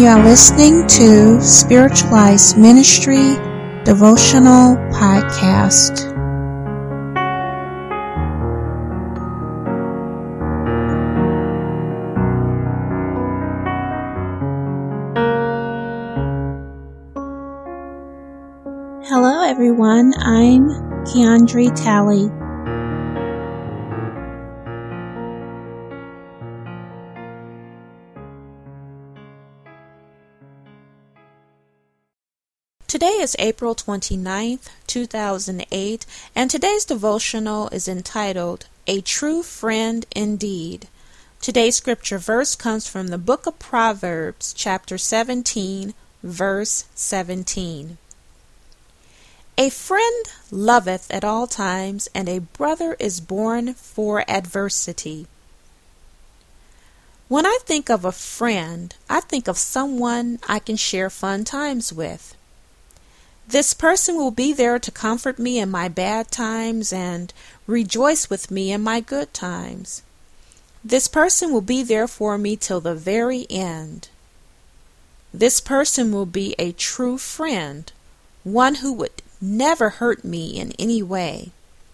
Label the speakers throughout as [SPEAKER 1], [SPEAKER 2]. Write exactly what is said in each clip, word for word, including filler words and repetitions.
[SPEAKER 1] You are listening to Spiritualized Ministry Devotional Podcast. Hello everyone, I'm Keandre Talley. Today is April twenty-ninth, two thousand eight, and today's devotional is entitled, A True Friend Indeed. Today's scripture verse comes from the book of Proverbs, chapter seventeen, verse seventeen. A friend loveth at all times, and a brother is born for adversity. When I think of a friend, I think of someone I can share fun times with. This person will be there to comfort me in my bad times and rejoice with me in my good times. This person will be there for me till the very end. This person will be a true friend, one who would never hurt me in any way.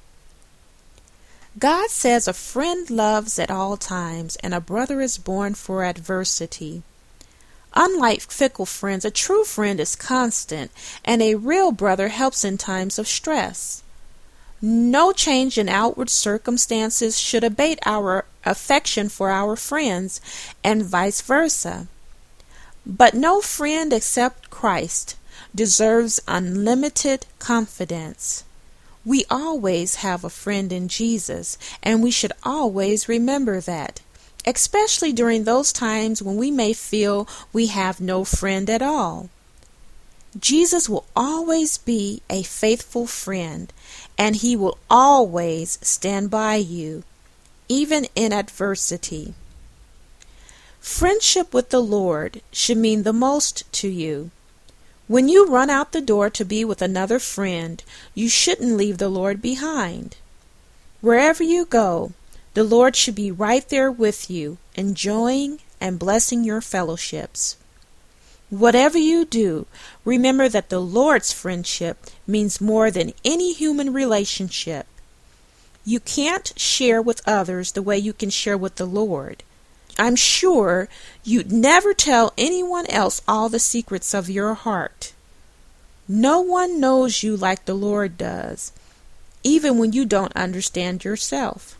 [SPEAKER 1] God says a friend loves at all times, and a brother is born for adversity. Unlike fickle friends, a true friend is constant, and a real brother helps in times of stress. No change in outward circumstances should abate our affection for our friends, and vice versa. But no friend except Christ deserves unlimited confidence. We always have a friend in Jesus, and we should always remember that, especially during those times when we may feel we have no friend at all. Jesus will always be a faithful friend, and he will always stand by you, even in adversity. Friendship with the Lord should mean the most to you. When you run out the door to be with another friend, you shouldn't leave the Lord behind. Wherever you go, the Lord should be right there with you, enjoying and blessing your fellowships. Whatever you do, remember that the Lord's friendship means more than any human relationship. You can't share with others the way you can share with the Lord. I'm sure you'd never tell anyone else all the secrets of your heart. No one knows you like the Lord does, even when you don't understand yourself.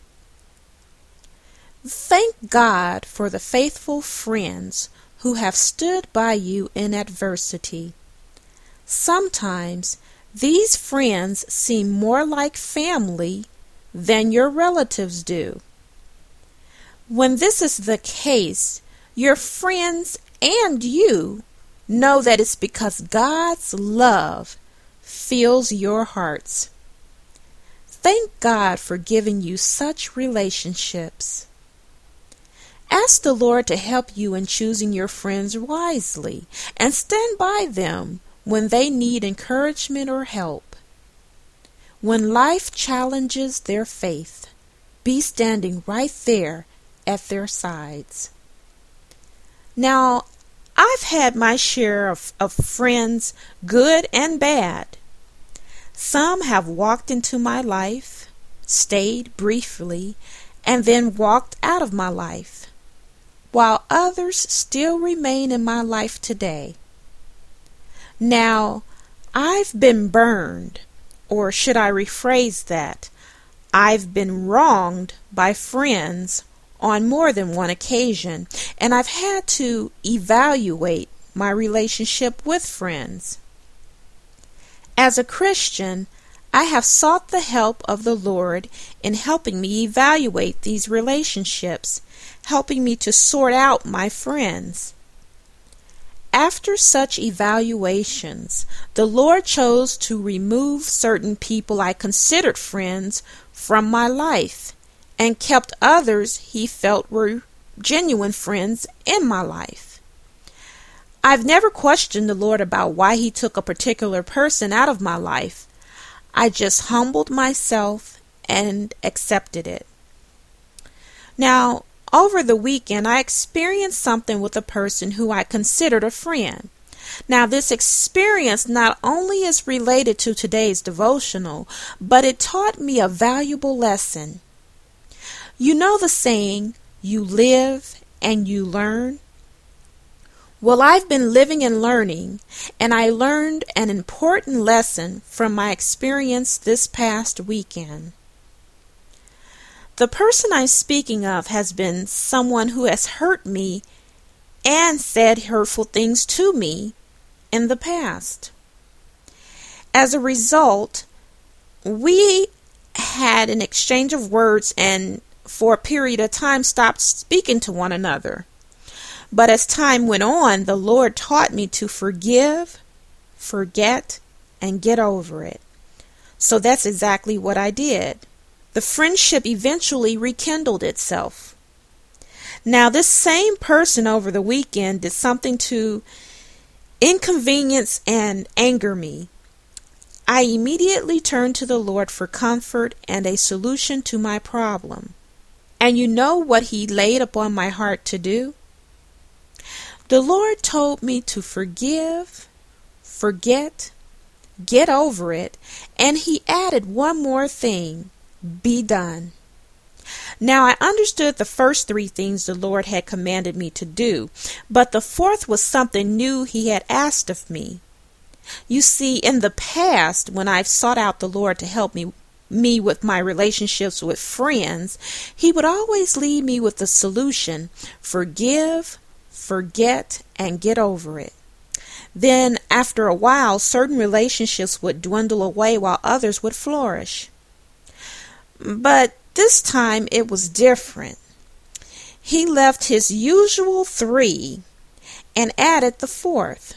[SPEAKER 1] Thank God for the faithful friends who have stood by you in adversity. Sometimes these friends seem more like family than your relatives do. When this is the case, your friends and you know that it's because God's love fills your hearts. Thank God for giving you such relationships. Ask the Lord to help you in choosing your friends wisely, and stand by them when they need encouragement or help. When life challenges their faith, be standing right there at their sides. Now, I've had my share of, of friends, good and bad. Some have walked into my life, stayed briefly, and then walked out of my life, while others still remain in my life today. Now, I've been burned, or should I rephrase that, I've been wronged by friends on more than one occasion, and I've had to evaluate my relationship with friends. As a Christian, I have sought the help of the Lord in helping me evaluate these relationships, helping me to sort out my friends. After such evaluations, the Lord chose to remove certain people I considered friends from my life, and kept others he felt were genuine friends in my life. I've never questioned the Lord about why he took a particular person out of my life. I just humbled myself and accepted it. Now, Over the weekend, I experienced something with a person who I considered a friend. Now, this experience not only is related to today's devotional, but it taught me a valuable lesson. You know the saying, you live and you learn? Well, I've been living and learning, and I learned an important lesson from my experience this past weekend. The person I'm speaking of has been someone who has hurt me and said hurtful things to me in the past. As a result, we had an exchange of words and for a period of time stopped speaking to one another. But as time went on, the Lord taught me to forgive, forget, and get over it. So that's exactly what I did. The friendship eventually rekindled itself. Now, this same person over the weekend did something to inconvenience and anger me. I immediately turned to the Lord for comfort and a solution to my problem. And you know what He laid upon my heart to do? The Lord told me to forgive, forget, get over it, and He added one more thing, be done. Now, I understood the first three things the Lord had commanded me to do, but the fourth was something new He had asked of me. You see, in the past, when I've sought out the Lord to help me me with my relationships with friends, He would always lead me with the solution, forgive, forget, and get over it. Then, after a while, certain relationships would dwindle away while others would flourish. But this time it was different. He left His usual three and added the fourth.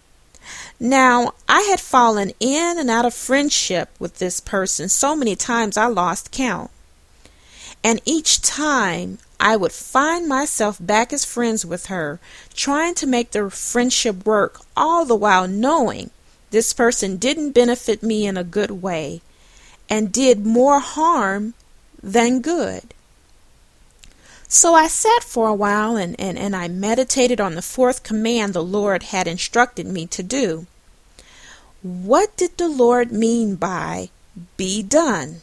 [SPEAKER 1] Now, I had fallen in and out of friendship with this person so many times I lost count. And each time I would find myself back as friends with her, trying to make the friendship work, all the while knowing this person didn't benefit me in a good way and did more harm than good. So I sat for a while and, and, and I meditated on the fourth command the Lord had instructed me to do. What did the Lord mean by be done?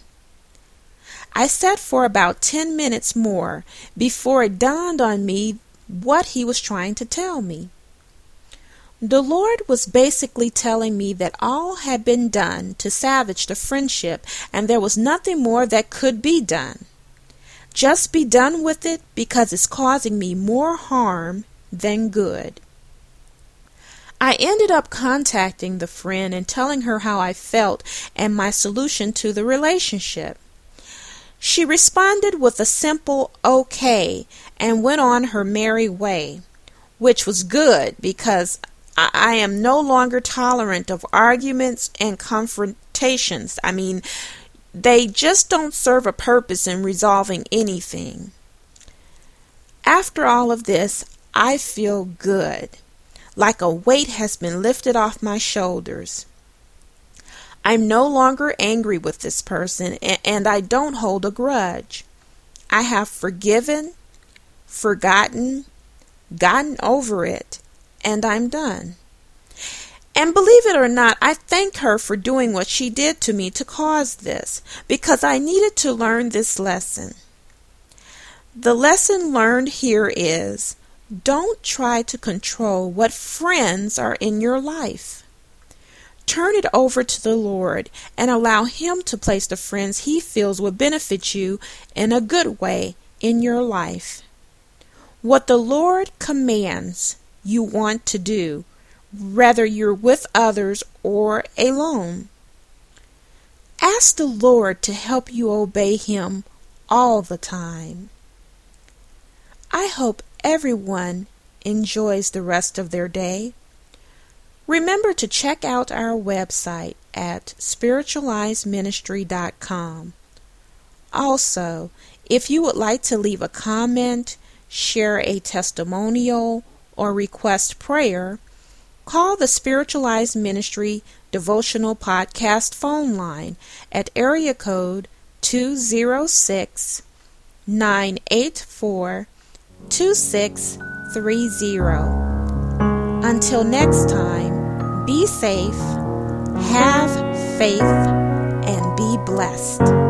[SPEAKER 1] I sat for about ten minutes more before it dawned on me what He was trying to tell me. The Lord was basically telling me that all had been done to salvage the friendship and there was nothing more that could be done. Just be done with it because it's causing me more harm than good. I ended up contacting the friend and telling her how I felt and my solution to the relationship. She responded with a simple okay and went on her merry way, which was good because I, I am no longer tolerant of arguments and confrontations. I mean, they just don't serve a purpose in resolving anything. After all of this, I feel good, like a weight has been lifted off my shoulders. I'm no longer angry with this person, and, and I don't hold a grudge. I have forgiven, forgotten, gotten over it, and I'm done. And believe it or not, I thank her for doing what she did to me to cause this, because I needed to learn this lesson. The lesson learned here is, don't try to control what friends are in your life. Turn it over to the Lord and allow Him to place the friends He feels will benefit you in a good way in your life. What the Lord commands you want to do, whether you're with others or alone. Ask the Lord to help you obey Him all the time. I hope everyone enjoys the rest of their day. Remember to check out our website at spiritualized ministry dot com. Also, if you would like to leave a comment, share a testimonial, or request prayer, call the Spiritualized Ministry Devotional Podcast phone line at area code two zero six, nine eight four, two six three zero. Until next time, be safe, have faith, and be blessed.